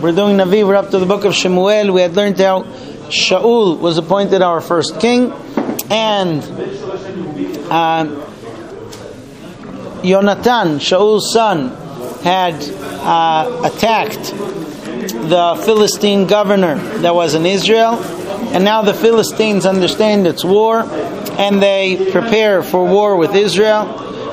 We're doing Navi. We're up to the book of Shemuel. We had learned how Shaul was appointed our first king, and Yonatan, Shaul's son, had attacked the Philistine governor that was in Israel, and now the Philistines understand it's war, and they prepare for war with Israel.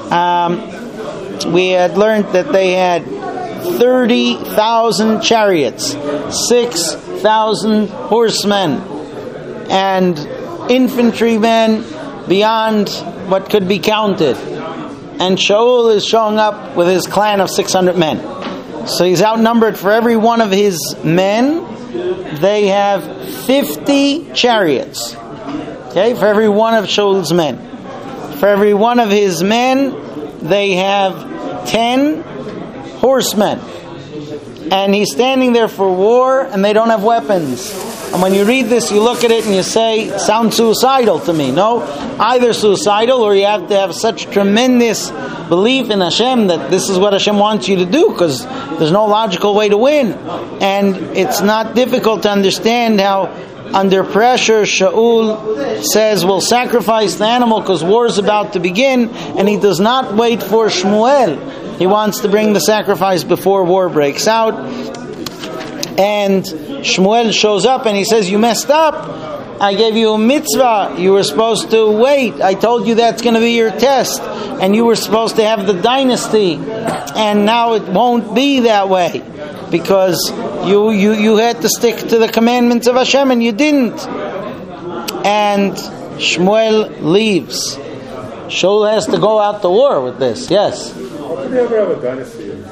We had learned that they had 30,000 chariots, 6,000 horsemen, and infantrymen beyond what could be counted. And Shaul is showing up with his clan of 600 men. So he's outnumbered. For every one of his men, they have 50 chariots. Okay, for every one of Shaul's men. For every one of his men, they have 10 horsemen. And he's standing there for war, and they don't have weapons. And when you read this, you look at it and you say, sounds suicidal to me. No, either suicidal, or you have to have such tremendous belief in Hashem that this is what Hashem wants you to do, because there's no logical way to win. And it's not difficult to understand how under pressure Shaul says, we'll sacrifice the animal because war is about to begin, and he does not wait for Shmuel. He wants to bring the sacrifice before war breaks out. And Shmuel shows up and he says, you messed up. I gave you a mitzvah. You were supposed to wait. I told you that's going to be your test. And you were supposed to have the dynasty. And now it won't be that way. Because you had to stick to the commandments of Hashem and you didn't. And Shmuel leaves. Shaul has to go out to war with this. Yes? How could you ever have a dynasty in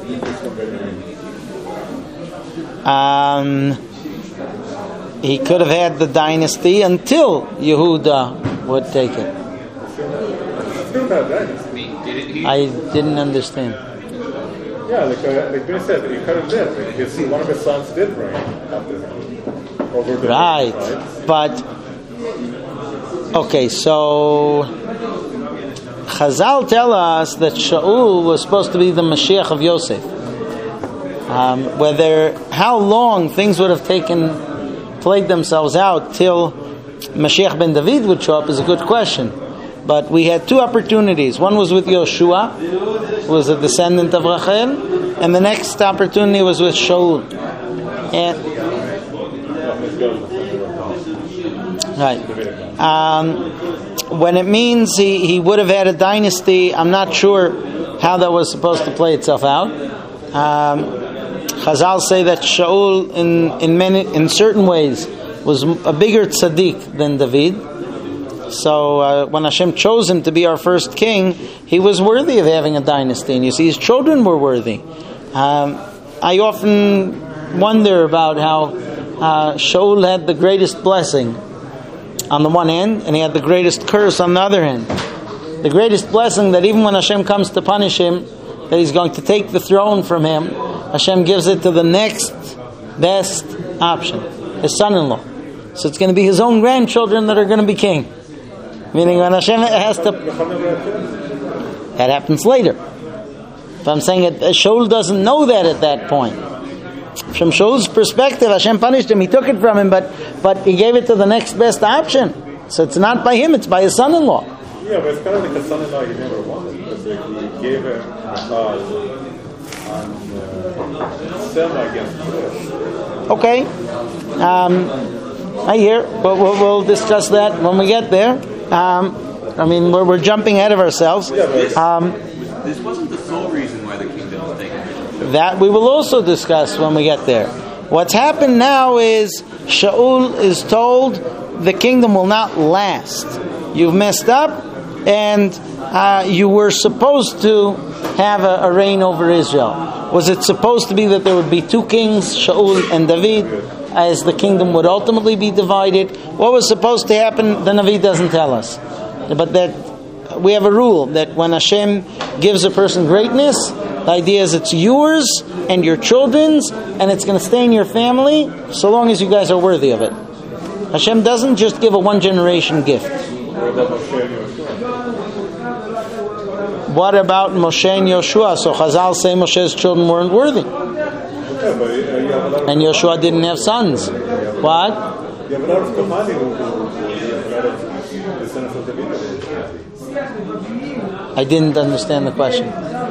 he could have had the dynasty until Yehuda would take it. Still not dynasty. I didn't understand. Yeah, like Ben said, he could have did. One of his sons did reign after him. Over the right, sides. But okay, so Chazal tell us that Shaul was supposed to be the Mashiach of Yosef. How long things would have played themselves out till Mashiach ben David would show up is a good question. But we had two opportunities. One was with Yoshua, who was a descendant of Rachel, and the next opportunity was with Shaul. When it means he would have had a dynasty, I'm not sure how that was supposed to play itself out. Chazal say that Shaul, in certain ways, was a bigger tzaddik than David. So when Hashem chose him to be our first king, he was worthy of having a dynasty. And you see, his children were worthy. I often wonder about how Shaul had the greatest blessing on the one hand, and he had the greatest curse on the other hand. The greatest blessing that even when Hashem comes to punish him, that he's going to take the throne from him, Hashem gives it to the next best option, his son-in-law. So it's going to be his own grandchildren that are going to be king. Meaning when Hashem has to... That happens later. But I'm saying that Shaul doesn't know that at that point. From Shaul's perspective, Hashem punished him, he took it from him, but he gave it to the next best option. So it's not by him, it's by his son-in-law. Yeah, but it's kind of like a son-in-law he never wanted. Because he gave him Selma against Jewish. Okay. I hear, but we'll discuss that when we get there. We're jumping ahead of ourselves. This wasn't the sole reason why the kingdom was taken. That we will also discuss when we get there. What's happened now is Shaul is told the kingdom will not last. You've messed up, and you were supposed to have a reign over Israel. Was it supposed to be that there would be two kings, Shaul and David, as the kingdom would ultimately be divided? What was supposed to happen, the Navi doesn't tell us. But that we have a rule that when Hashem gives a person greatness, the idea is it's yours and your children's, and it's going to stay in your family so long as you guys are worthy of it. Hashem doesn't just give a one-generation gift. What about Moshe and Yoshua? So Chazal say Moshe's children weren't worthy. but you have a lot of And Yoshua didn't have sons. What? You have a lot of Kohanim who have a lot of descendants of David. I didn't understand the question. I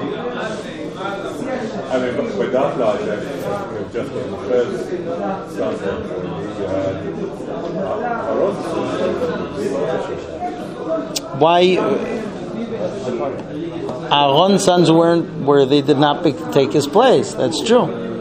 mean, by that logic, just when the first sons were born, you had Aaron's sons. Why? Aaron's sons they did not take his place. That's true.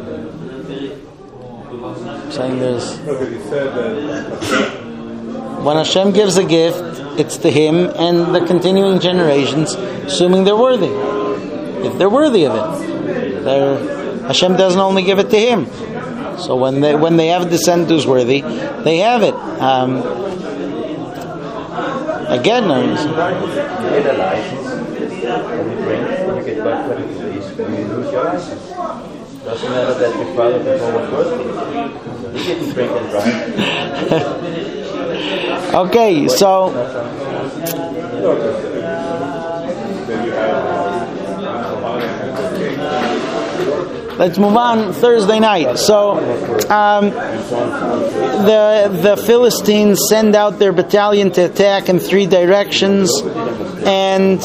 I'm saying there's. Because he said that When Hashem gives a gift, it's to him and the continuing generations, assuming they're worthy. If they're worthy of it, Hashem doesn't only give it to him. So when they have a descendant who's worthy, they have it. Again, You get a license, when you drink, when you get back to the police, you lose your license. Doesn't matter that your father before was worthy. He didn't drink and drive. Okay, so let's move on. Thursday night. So the Philistines send out their battalion to attack in 3 directions, and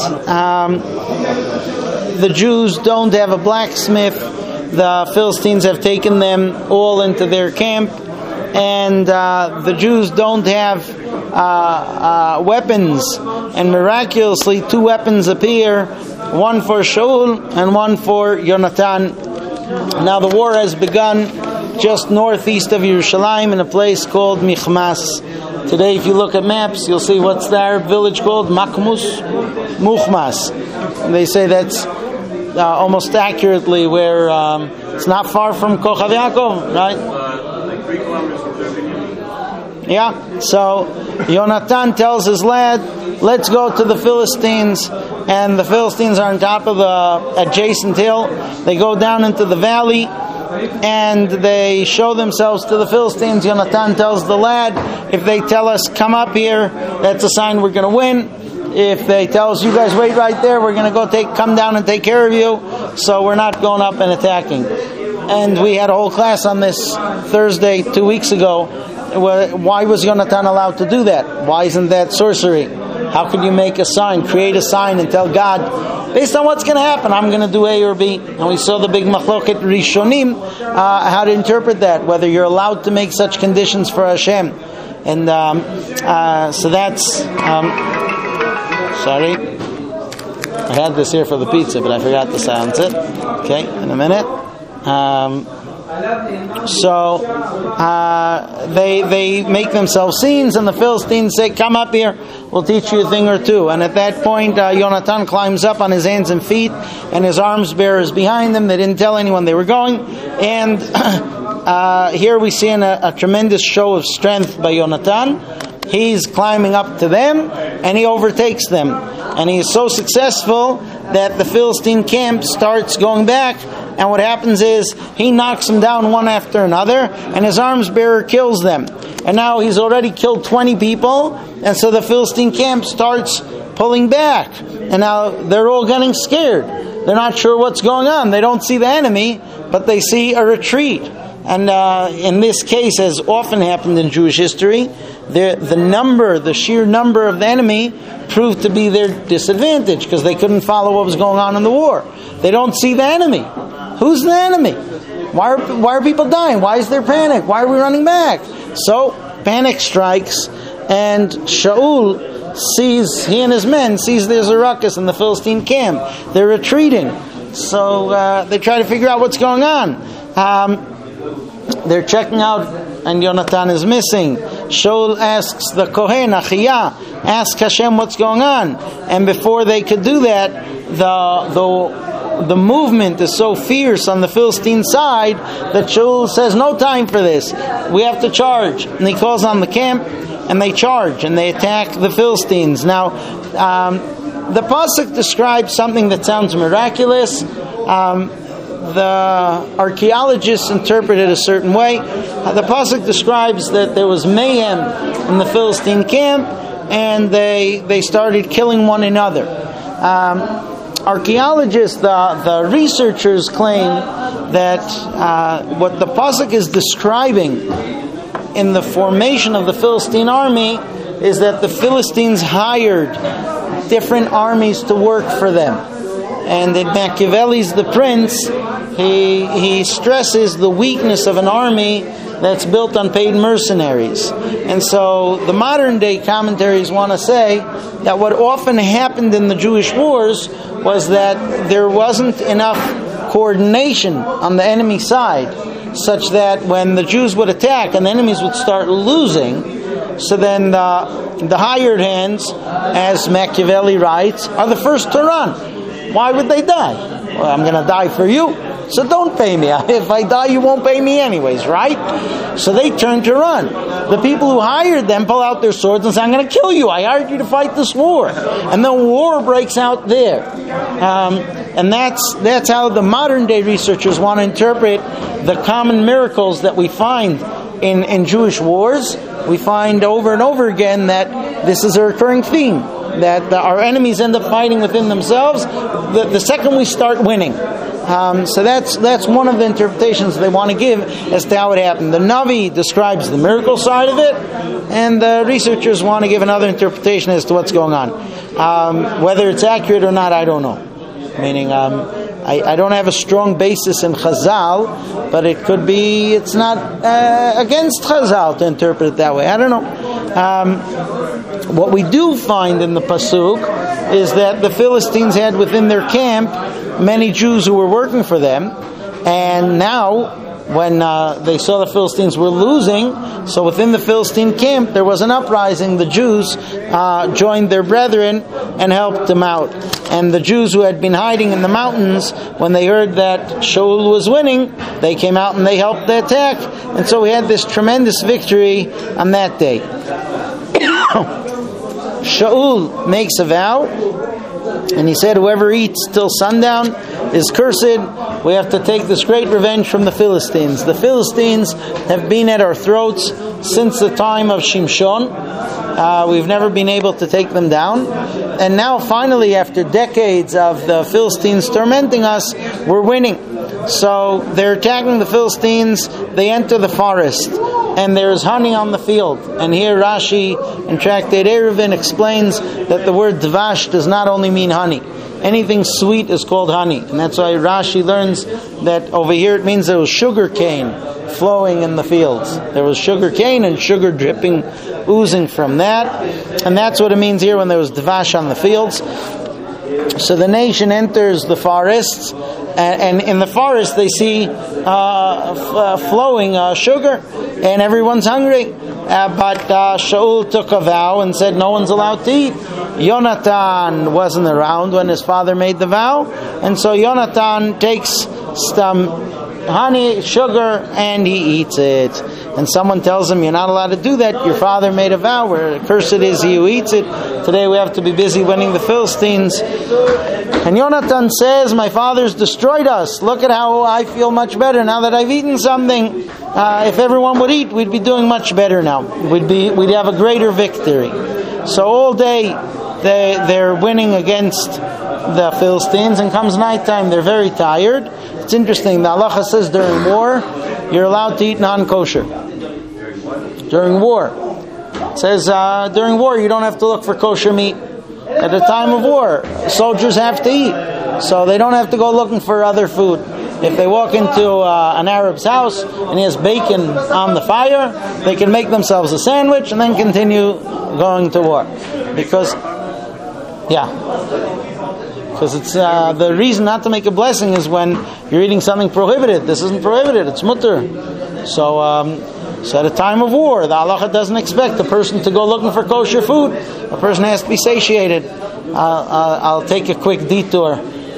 the Jews don't have a blacksmith. The Philistines have taken them all into their camp, and the Jews don't have weapons, and miraculously 2 weapons appear, one for Shaul and one for Yonatan. Now the war has begun just northeast of Yerushalayim in a place called Michmas. Today, if you look at maps, you'll see what's the Arab village called? Muchmas. And they say that's almost accurately where it's not far from Kochav Yaakov, right? Like 3 kilometers from there. Yeah. So Yonatan tells his lad, let's go to the Philistines. And the Philistines are on top of the adjacent hill. They go down into the valley and they show themselves to the Philistines. Yonatan tells the lad, if they tell us, come up here, that's a sign we're going to win. If they tell us, you guys wait right there, we're going to come down and take care of you. So we're not going up and attacking. And we had a whole class on this Thursday 2 weeks ago. Why was Yonatan allowed to do that? Why isn't that sorcery? How could you make a sign, create a sign and tell God, based on what's going to happen, I'm going to do A or B? And we saw the big machloket Rishonim, how to interpret that, whether you're allowed to make such conditions for Hashem. And so that's... sorry. I had this here for the pizza, but I forgot to silence it. Okay, in a minute. They make themselves scenes, and the Philistines say, come up here, we'll teach you a thing or two. And at that point, Yonatan climbs up on his hands and feet, and his arms bearer is behind them. They didn't tell anyone they were going. And here we see a tremendous show of strength by Yonatan. He's climbing up to them, and he overtakes them. And he is so successful that the Philistine camp starts going back. And what happens is, he knocks them down one after another, and his arms bearer kills them. And now he's already killed 20 people, and so the Philistine camp starts pulling back. And now they're all getting scared. They're not sure what's going on. They don't see the enemy, but they see a retreat. And in this case, as often happened in Jewish history, the sheer number of the enemy proved to be their disadvantage, because they couldn't follow what was going on in the war. They don't see the enemy. Who's the enemy? Why are people dying? Why is there panic? Why are we running back? So panic strikes, and Shaul he and his men sees there's a ruckus in the Philistine camp. They're retreating. So they try to figure out what's going on. They're checking out, and Yonatan is missing. Shaul asks the Kohen, Achiyah, ask Hashem what's going on. And before they could do that, the movement is so fierce on the Philistine side that Shaul says, no time for this. We have to charge. And he calls on the camp, and they charge, and they attack the Philistines. Now, the Pasuk describes something that sounds miraculous. The archaeologists interpret it a certain way. The Pasuk describes that there was mayhem in the Philistine camp, and they started killing one another. archaeologists, the researchers claim that what the pasuk is describing in the formation of the Philistine army is that the Philistines hired different armies to work for them. And in Machiavelli's The Prince, he stresses the weakness of an army that's built on paid mercenaries. And so the modern day commentaries want to say that what often happened in the Jewish wars was that there wasn't enough coordination on the enemy side, such that when the Jews would attack and the enemies would start losing, so then the hired hands, as Machiavelli writes, are the first to run. Why would they die? Well, I'm going to die for you, so don't pay me. If I die, you won't pay me anyways, right? So they turn to run. The people who hired them pull out their swords and say, I'm going to kill you. I hired you to fight this war. And then war breaks out there. And that's how the modern day researchers want to interpret the common miracles that we find in Jewish wars. We find over and over again that this is a recurring theme, that our enemies end up fighting within themselves the second we start winning. So that's one of the interpretations they want to give as to how it happened. The Navi describes the miracle side of it, and the researchers want to give another interpretation as to what's going on. Whether it's accurate or not, I don't know. Meaning, I don't have a strong basis in Chazal, but it could be it's not against Chazal to interpret it that way. I don't know. What we do find in the Pasuk is that the Philistines had within their camp many Jews who were working for them, and now when they saw the Philistines were losing, so within the Philistine camp there was an uprising. The Jews joined their brethren and helped them out. And the Jews who had been hiding in the mountains, when they heard that Shaul was winning, they came out and they helped the attack. And so we had this tremendous victory on that day. Shaul makes a vow, and he said, whoever eats till sundown is cursed. We have to take this great revenge from the Philistines. The Philistines have been at our throats since the time of Shimshon. We've never been able to take them down. And now finally, after decades of the Philistines tormenting us, we're winning. So they're attacking the Philistines. They enter the forest, and there's honey on the field. And here Rashi in Tractate Eruvin explains that the word dvash does not only mean honey. Anything sweet is called honey. And that's why Rashi learns that over here it means there was sugar cane flowing in the fields. There was sugar cane and sugar dripping, oozing from that. And that's what it means here when there was dvash on the fields. So the nation enters the forests, and in the forest they see flowing sugar, and everyone's hungry. But Shaul took a vow and said no one's allowed to eat. Yonatan wasn't around when his father made the vow, and so Yonatan takes some honey, sugar, and he eats it. And someone tells him, you're not allowed to do that. Your father made a vow where cursed is he who eats it. Today we have to be busy winning the Philistines. And Yonatan says, my father's destroyed us. Look at how I feel much better now that I've eaten something. If everyone would eat, we'd be doing much better now. We'd have a greater victory. So all day they're winning against the Philistines, and comes nighttime they're very tired. It's interesting, the halacha says during war you're allowed to eat non-kosher. During war. It says during war you don't have to look for kosher meat. At the time of war, soldiers have to eat, so they don't have to go looking for other food. If they walk into an Arab's house and he has bacon on the fire, they can make themselves a sandwich and then continue going to war. Because it's the reason not to make a blessing is when you're eating something prohibited. This isn't prohibited; it's mutter. So at a time of war, the halacha doesn't expect a person to go looking for kosher food. A person has to be satiated. I'll take a quick detour.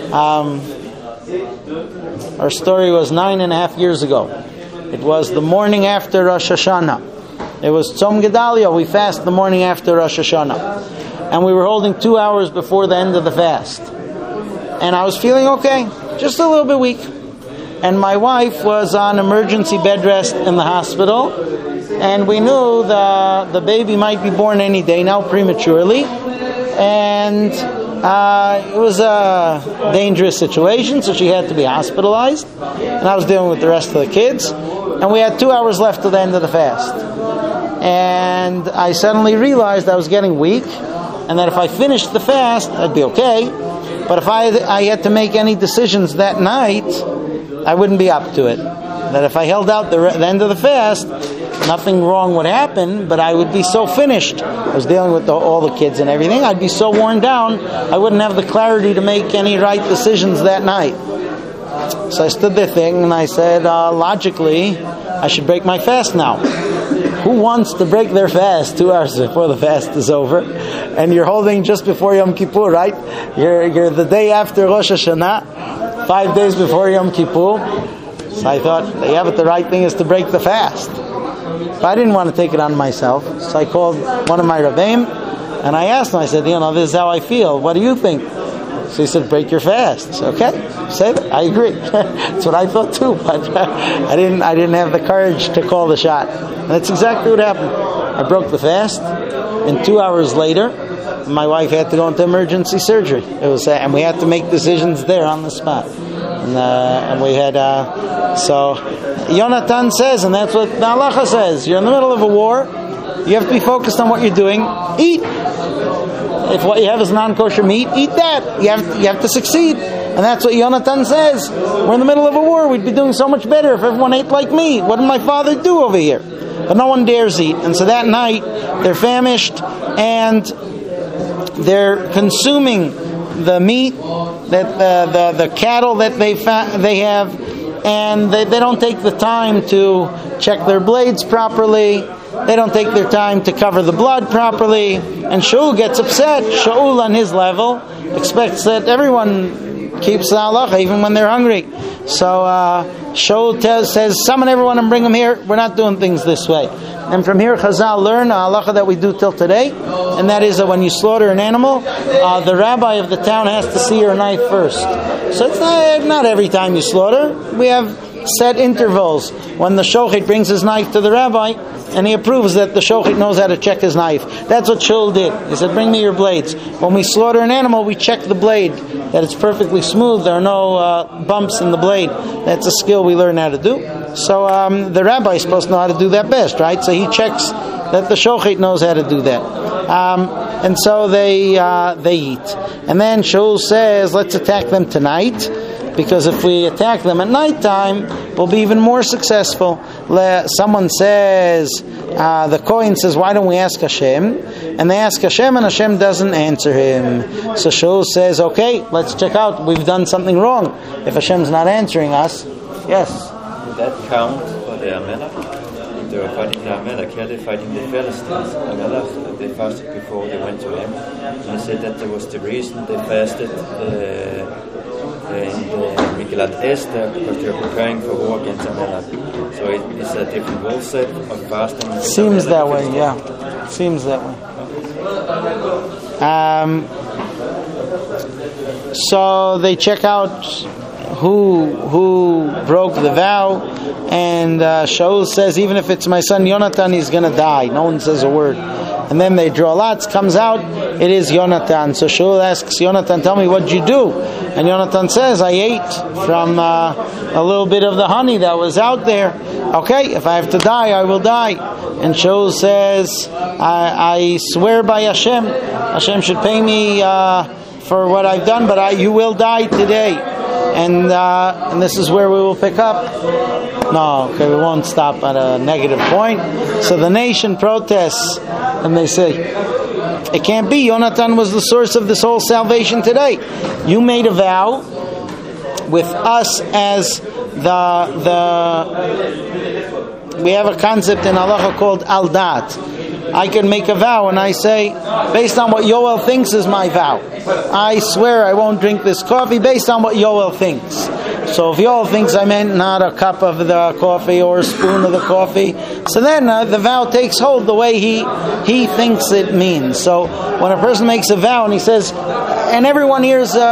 Our story was 9.5 years ago. It was the morning after Rosh Hashanah. It was Tzom Gedalia. We fast the morning after Rosh Hashanah. And we were holding 2 hours before the end of the fast. And I was feeling okay, just a little bit weak. And my wife was on emergency bed rest in the hospital. And we knew the baby might be born any day now, prematurely. And It was a dangerous situation, so she had to be hospitalized. And I was dealing with the rest of the kids. And we had 2 hours left to the end of the fast. And I suddenly realized I was getting weak, and that if I finished the fast, I'd be okay. But if I had to make any decisions that night, I wouldn't be up to it. That if I held out the end of the fast, nothing wrong would happen, but I would be so finished. I was dealing with all the kids and everything. I'd be so worn down, I wouldn't have the clarity to make any right decisions that night. So I stood there thinking, and I said, logically, I should break my fast now. Who wants to break their fast 2 hours before the fast is over? And you're holding just before Yom Kippur, right? You're the day after Rosh Hashanah, 5 days before Yom Kippur. So I thought, yeah, but the right thing is to break the fast. But I didn't want to take it on myself. So I called one of my Rebbeim, and I asked him, I said, this is how I feel. What do you think? So he said, break your fast. So, okay, say that. I agree. That's what I thought too, but I didn't have the courage to call the shot. And that's exactly what happened. I broke the fast, and 2 hours later, my wife had to go into emergency surgery. It was, and we had to make decisions there on the spot. And we had, so Yonatan says, and that's what the halacha says, you're in the middle of a war, you have to be focused on what you're doing, eat. If what you have is non-kosher meat, eat that. You have to succeed. And that's what Yonatan says. We're in the middle of a war. We'd be doing so much better if everyone ate like me. What did my father do over here? But no one dares eat. And so that night, they're famished and they're consuming the meat, that the cattle that they have, and they don't take the time to check their blades properly. They don't take their time to cover the blood properly. And Shaul gets upset. Shaul, on his level, expects that everyone keeps the halacha, even when they're hungry. So Shaul says, summon everyone and bring them here. We're not doing things this way. And from here, Chazal learn a halacha that we do till today. And that is that when you slaughter an animal, the rabbi of the town has to see your knife first. So it's not every time you slaughter. We have set intervals when the shochet brings his knife to the rabbi, and he approves that the shochet knows how to check his knife. That's what Shaul did. He said, bring me your blades. When we slaughter an animal, we check the blade, that it's perfectly smooth, there are no bumps in the blade. That's a skill we learn how to do. So the rabbi is supposed to know how to do that best, right? So he checks that the shochet knows how to do that. And so they eat. And then Shaul says, let's attack them tonight, because if we attack them at nighttime, we'll be even more successful. Someone says, the Kohen says, why don't we ask Hashem? And they ask Hashem, and Hashem doesn't answer him. So Shaul says, okay, let's check out. We've done something wrong. If Hashem's not answering us, yes. Did that count for the Amalek? They were fighting the Amalek. Here they're fighting the Philistines. Amalek, they fasted before they went to him. And they said that was the reason they fasted in Megillat Esther, because they were preparing for war against Amalek. So it's a different rule set of fasting. Seems that way, yeah. Seems that way. So they check out who broke the vow, and Shaul says, even if it's my son Yonatan, he's going to die. No one says a word. And then they draw lots, comes out, it is Yonatan. So Shaul asks Yonatan, tell me, what did you do? And Yonatan says, I ate from a little bit of the honey that was out there. Okay, if I have to die, I will die. And Shaul says, I swear by Hashem, Hashem should pay me for what I've done, but you will die today. And this is where we will pick up. No, okay, we won't stop at a negative point. So the nation protests, and they say, it can't be. Yonatan was the source of this whole salvation today. You made a vow with us as we have a concept in halacha called al-dat. I can make a vow and I say, based on what Yoel thinks is my vow, I swear I won't drink this coffee based on what Yoel thinks. So if Yoel thinks I meant not a cup of the coffee or a spoon of the coffee, so then the vow takes hold the way he thinks it means. So when a person makes a vow and he says, and everyone here is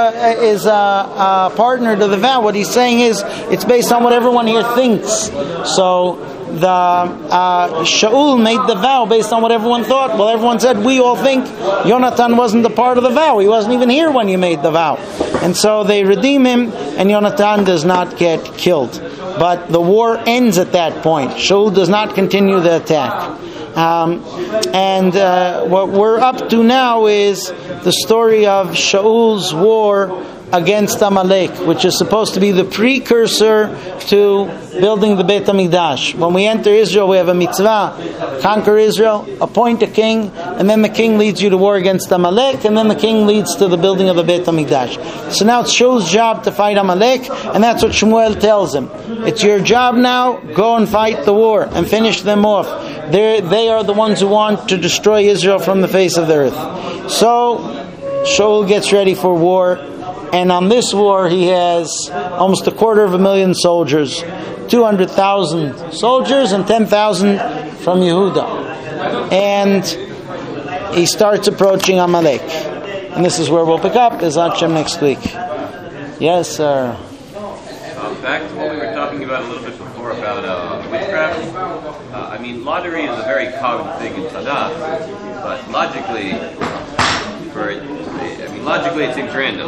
a partner to the vow, what he's saying is, it's based on what everyone here thinks. So Shaul made the vow based on what everyone thought. Well, everyone said, we all think Yonatan wasn't a part of the vow. He wasn't even here when you made the vow. And so they redeem him, and Yonatan does not get killed. But the war ends at that point. Shaul does not continue the attack. What we're up to now is the story of Shaul's war against Amalek, which is supposed to be the precursor to building the Beit HaMikdash. When we enter Israel, we have a mitzvah: conquer Israel, appoint a king, and then the king leads you to war against Amalek, and then the king leads to the building of the Beit HaMikdash. So now it's Shaul's job to fight Amalek, and that's what Shmuel tells him. It's your job now, go and fight the war, and finish them off. They are the ones who want to destroy Israel from the face of the earth. So Shaul gets ready for war. And on this war, he has almost 250,000 soldiers, 200,000 soldiers, and 10,000 from Yehuda. And he starts approaching Amalek. And this is where we'll pick up, Bezat Hashem, next week. Yes, sir. Back to what we were talking about a little bit before about witchcraft. Lottery is a very common thing in Tanakh, but logically it seems random.